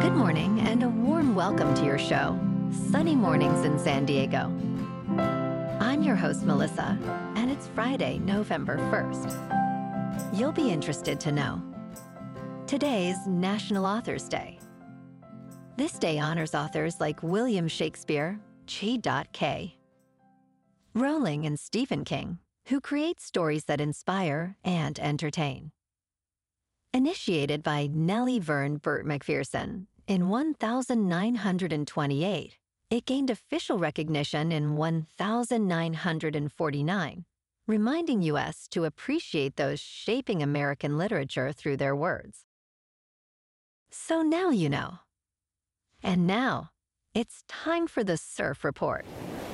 Good morning and a warm welcome to your show, Sunny Mornings in San Diego. I'm your host, Melissa, and it's Friday, November 1st. You'll be interested to know. Today's National Authors Day. This day honors authors like William Shakespeare, G.K., Rowling, and Stephen King, who create stories that inspire and entertain. Initiated by Nellie Verne Burt McPherson in 1928, it gained official recognition in 1949, reminding U.S. to appreciate those shaping American literature through their words. So now you know. And now, it's time for the Surf Report.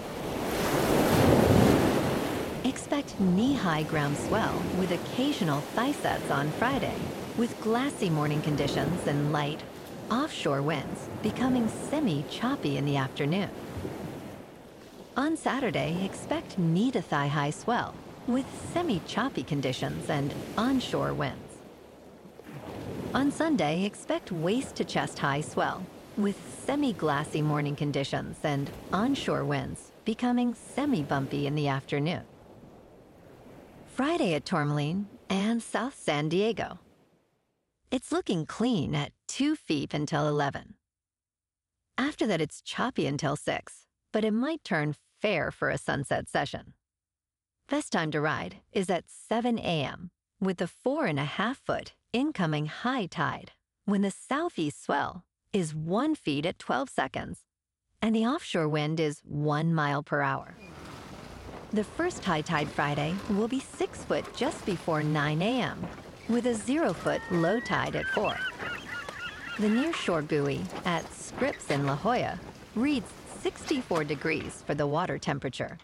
Expect knee-high ground swell with occasional thigh sets on Friday, with glassy morning conditions and light, offshore winds becoming semi-choppy in the afternoon. On Saturday, expect knee to thigh-high swell with semi-choppy conditions and onshore winds. On Sunday, expect waist to chest-high swell with semi-glassy morning conditions and onshore winds becoming semi-bumpy in the afternoon. Friday at Tourmaline and South San Diego. It's looking clean at 2 feet until 11. After that, it's choppy until 6, but it might turn fair for a sunset session. Best time to ride is at 7 a.m. with the 4.5-foot incoming high tide when the southeast swell is 1 foot at 12 seconds and the offshore wind is 1 mile per hour. The first high tide Friday will be 6 foot just before 9 a.m. with a 0-foot low tide at 4. The nearshore buoy at Scripps in La Jolla reads 64 degrees for the water temperature.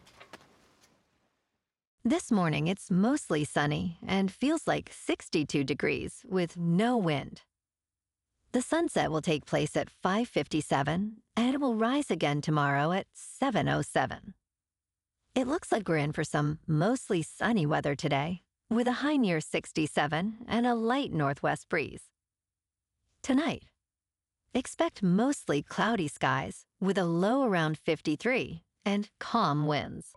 This morning, it's mostly sunny and feels like 62 degrees with no wind. The sunset will take place at 5:57 and it will rise again tomorrow at 7:07. It looks like we're in for some mostly sunny weather today, with a high near 67 and a light northwest breeze. Tonight, expect mostly cloudy skies with a low around 53 and calm winds.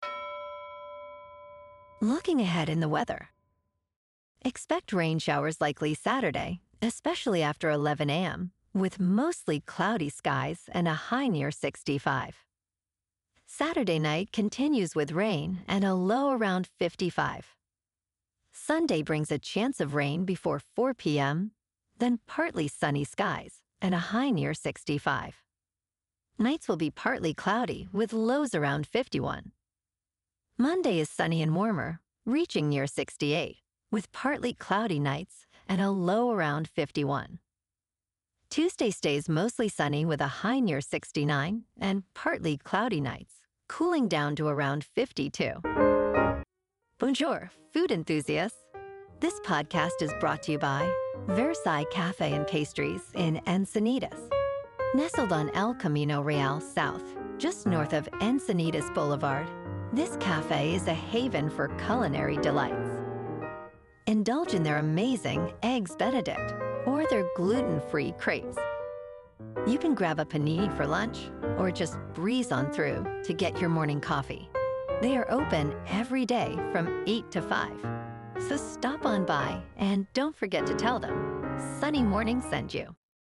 Looking ahead in the weather. Expect rain showers likely Saturday, especially after 11 a.m., with mostly cloudy skies and a high near 65. Saturday night continues with rain and a low around 55. Sunday brings a chance of rain before 4 p.m., then partly sunny skies and a high near 65. Nights will be partly cloudy with lows around 51. Monday is sunny and warmer, reaching near 68, with partly cloudy nights and a low around 51. Tuesday stays mostly sunny with a high near 69 and partly cloudy nights, cooling down to around 52. Bonjour, food enthusiasts. This podcast is brought to you by Versailles Cafe and Pastries in Encinitas. Nestled on El Camino Real South, just north of Encinitas Boulevard, this cafe is a haven for culinary delights. Indulge in their amazing Eggs Benedict or their gluten-free crepes. You can grab a panini for lunch or just breeze on through to get your morning coffee. They are open every day from 8 to 5. So stop on by and don't forget to tell them Sunny Morning sent you.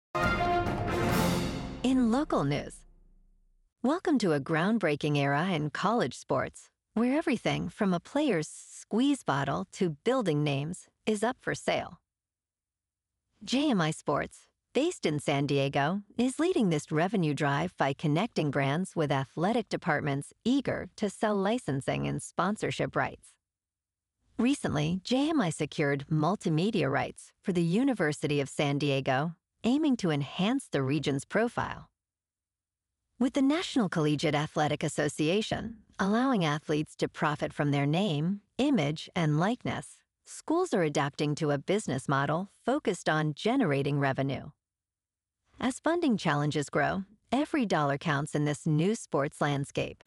In local news, welcome to a groundbreaking era in college sports, where everything from a player's squeeze bottle to building names is up for sale. JMI Sports, based in San Diego, is leading this revenue drive by connecting brands with athletic departments eager to sell licensing and sponsorship rights. Recently, JMI secured multimedia rights for the University of San Diego, aiming to enhance the region's profile. With the National Collegiate Athletic Association allowing athletes to profit from their name, image, and likeness, schools are adapting to a business model focused on generating revenue. As funding challenges grow, every dollar counts in this new sports landscape.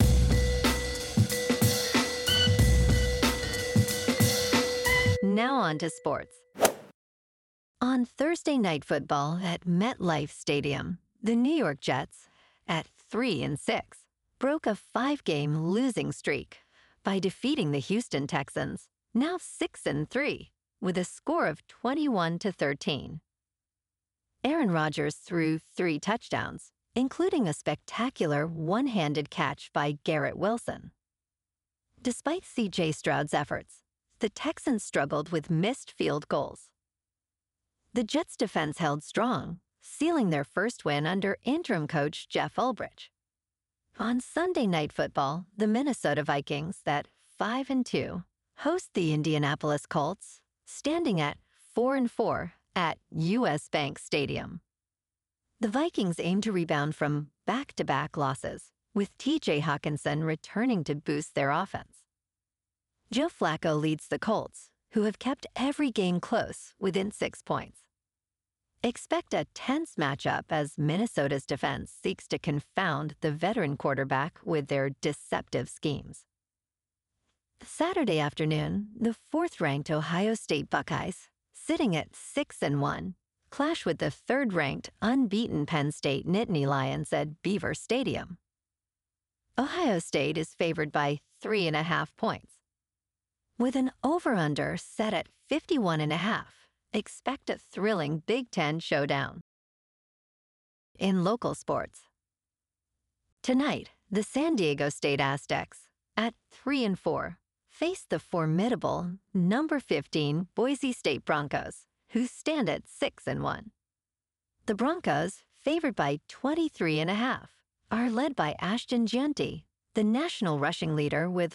Now on to sports. On Thursday Night Football at MetLife Stadium, the New York Jets, at 3-6, broke a 5-game losing streak by defeating the Houston Texans, now 6-3, with a score of 21-13. Aaron Rodgers threw 3 touchdowns, including a spectacular one-handed catch by Garrett Wilson. Despite C.J. Stroud's efforts, the Texans struggled with missed field goals. The Jets' defense held strong, sealing their first win under interim coach Jeff Ulbrich. On Sunday Night Football, the Minnesota Vikings, at 5-2, host the Indianapolis Colts, standing at 4-4 at U.S. Bank Stadium. The Vikings aim to rebound from back-to-back losses, with T.J. Hawkinson returning to boost their offense. Joe Flacco leads the Colts, who have kept every game close within 6 points. Expect a tense matchup as Minnesota's defense seeks to confound the veteran quarterback with their deceptive schemes. Saturday afternoon, the 4th-ranked Ohio State Buckeyes, sitting at 6-1, clash with the 3rd-ranked unbeaten Penn State Nittany Lions at Beaver Stadium. Ohio State is favored by 3.5 points. With an over-under set at 51.5, expect a thrilling Big Ten showdown. In local sports, tonight, the San Diego State Aztecs, at 3-4, face the formidable number 15 Boise State Broncos, who stand at 6-1. The Broncos, favored by 23.5, are led by Ashton Giunti, the national rushing leader with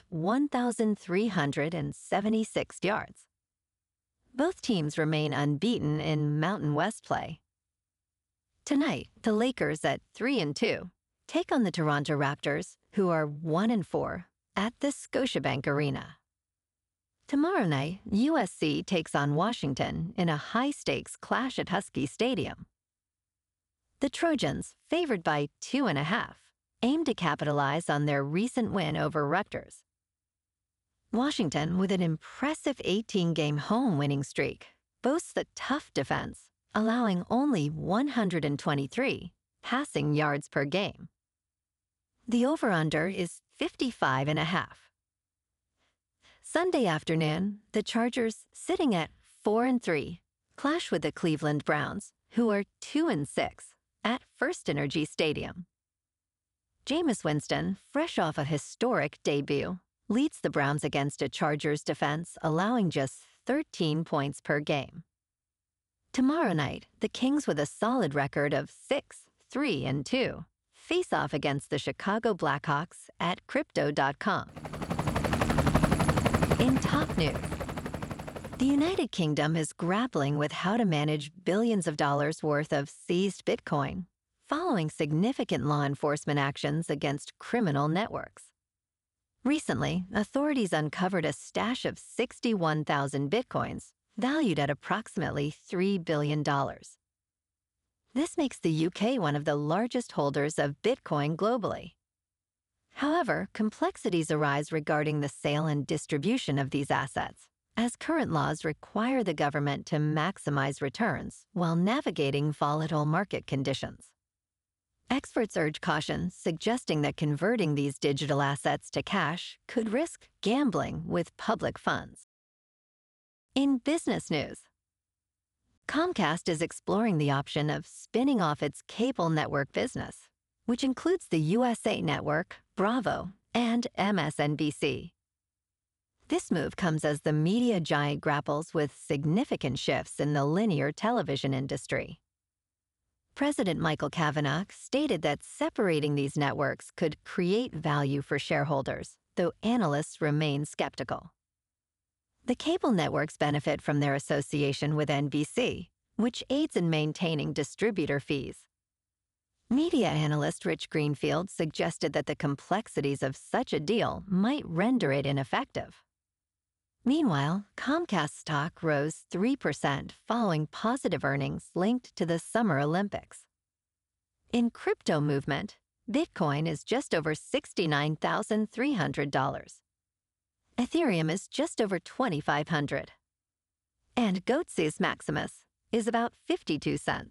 1,376 yards. Both teams remain unbeaten in Mountain West play. Tonight, the Lakers, at 3-2, take on the Toronto Raptors, who are 1-4, at the Scotiabank Arena. Tomorrow night, USC takes on Washington in a high-stakes clash at Husky Stadium. The Trojans, favored by 2.5, aim to capitalize on their recent win over Rutgers. Washington, with an impressive 18-game home winning streak, boasts a tough defense, allowing only 123 passing yards per game. The over-under is 55.5. Sunday afternoon, the Chargers, sitting at 4-3, clash with the Cleveland Browns, who are 2-6, at First Energy Stadium. Jameis Winston, fresh off a historic debut, leads the Browns against a Chargers defense allowing just 13 points per game. Tomorrow night, the Kings, with a solid record of 6-3-2, face off against the Chicago Blackhawks at Crypto.com. In top news, the United Kingdom is grappling with how to manage billions of dollars worth of seized Bitcoin, following significant law enforcement actions against criminal networks. Recently, authorities uncovered a stash of 61,000 Bitcoins, valued at approximately $3 billion. This makes the UK one of the largest holders of Bitcoin globally. However, complexities arise regarding the sale and distribution of these assets, as current laws require the government to maximize returns while navigating volatile market conditions. Experts urge caution, suggesting that converting these digital assets to cash could risk gambling with public funds. In business news, Comcast is exploring the option of spinning off its cable network business, which includes the USA Network, Bravo, and MSNBC. This move comes as the media giant grapples with significant shifts in the linear television industry. President Michael Kavanagh stated that separating these networks could create value for shareholders, though analysts remain skeptical. The cable networks benefit from their association with NBC, which aids in maintaining distributor fees. Media analyst Rich Greenfield suggested that the complexities of such a deal might render it ineffective. Meanwhile, Comcast stock rose 3% following positive earnings linked to the Summer Olympics. In crypto movement, Bitcoin is just over $69,300. Ethereum is just over $2,500. And Goatsis Maximus, is about 52 cents.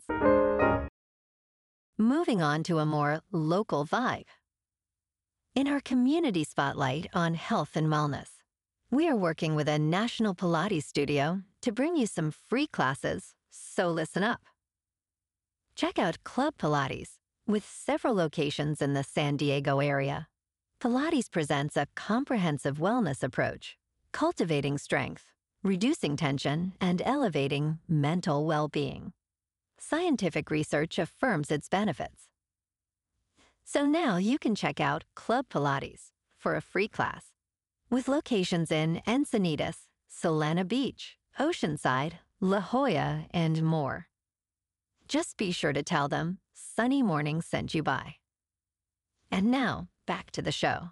Moving on to a more local vibe. In our community spotlight on health and wellness, we are working with a national Pilates studio to bring you some free classes, so listen up. Check out Club Pilates, with several locations in the San Diego area. Pilates presents a comprehensive wellness approach, cultivating strength, reducing tension, and elevating mental well-being. Scientific research affirms its benefits. So now you can check out Club Pilates for a free class, with locations in Encinitas, Solana Beach, Oceanside, La Jolla, and more. Just be sure to tell them Sunny Morning sent you by. And now, back to the show.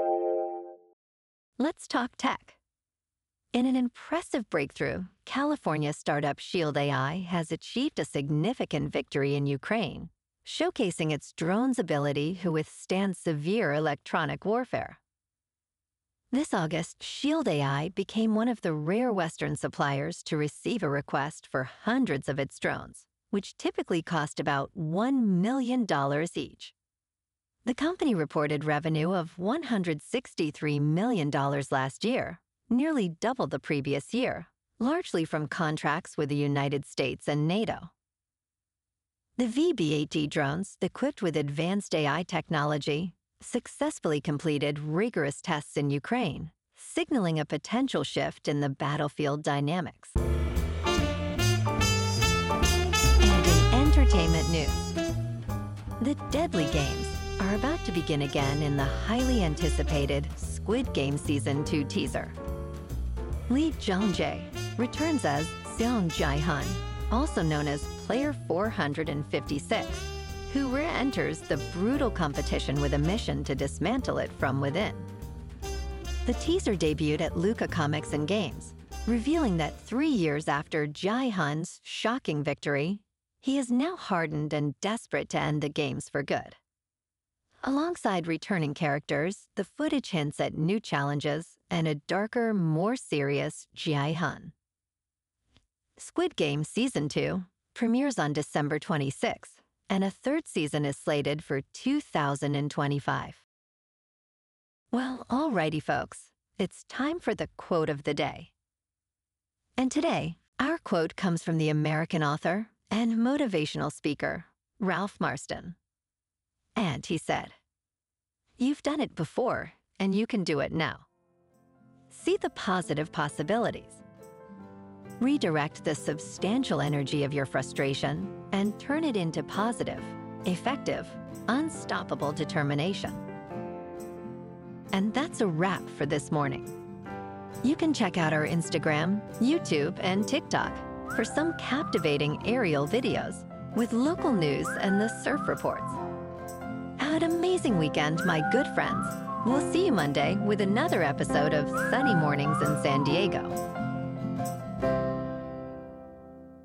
Let's talk tech. In an impressive breakthrough, California startup Shield AI has achieved a significant victory in Ukraine, showcasing its drone's ability to withstand severe electronic warfare. This August, Shield AI became one of the rare Western suppliers to receive a request for hundreds of its drones, which typically cost about $1 million each. The company reported revenue of $163 million last year, nearly double the previous year, largely from contracts with the United States and NATO. The VB-8D drones, equipped with advanced AI technology, successfully completed rigorous tests in Ukraine, signaling a potential shift in the battlefield dynamics. And in entertainment news, the Deadly Games are about to begin again in the highly anticipated Squid Game Season 2 teaser. Lee Jong-jae returns as Seong Jae-hun, also known as Player 456, who re-enters the brutal competition with a mission to dismantle it from within. The teaser debuted at Luca Comics and Games, revealing that 3 years after Jae-hun's shocking victory, he is now hardened and desperate to end the games for good. Alongside returning characters, the footage hints at new challenges and a darker, more serious Jae-hun. Squid Game Season 2 premieres on December 26, and a third season is slated for 2025. Well, alrighty, folks, it's time for the quote of the day. And today, our quote comes from the American author and motivational speaker, Ralph Marston. And he said, "You've done it before, and you can do it now. See the positive possibilities. Redirect the substantial energy of your frustration and turn it into positive, effective, unstoppable determination." And that's a wrap for this morning. You can check out our Instagram, YouTube, and TikTok for some captivating aerial videos with local news and the surf reports. Have an amazing weekend, my good friends. We'll see you Monday with another episode of Sunny Mornings in San Diego.